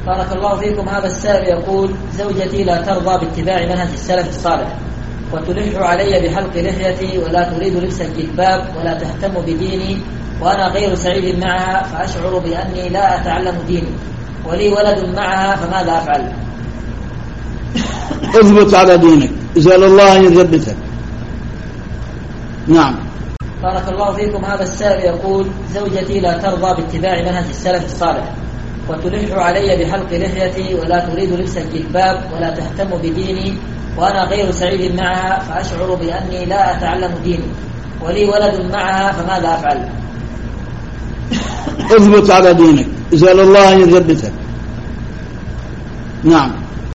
بارك الله فيكم. هذا السائل يقول: زوجتي لا ترضى باتباع منهج السلف الصالح، وتلح علي بحلق لحيتي، ولا تريد لبس الجلباب، ولا تهتم بديني، وأنا غير سعيد معها، فأشعر بأني لا أتعلم ديني، ولي ولد معها، فماذا أفعل؟ اثبت على دينك، اسأل الله أن يثبتك. نعم. بارك الله فيكم. هذا السائل يقول: زوجتي لا ترضى باتباع منهج السلف الصالح، وتلح علي بحلق لحيتي، ولا تريد لبس الجلباب، ولا تهتم بديني، وأنا غير سعيد معها، فأشعر بأني لا أتعلم ديني، ولي ولد معها، فماذا أفعل؟ اثبت على دينك، اسأل الله أن يثبتك. نعم.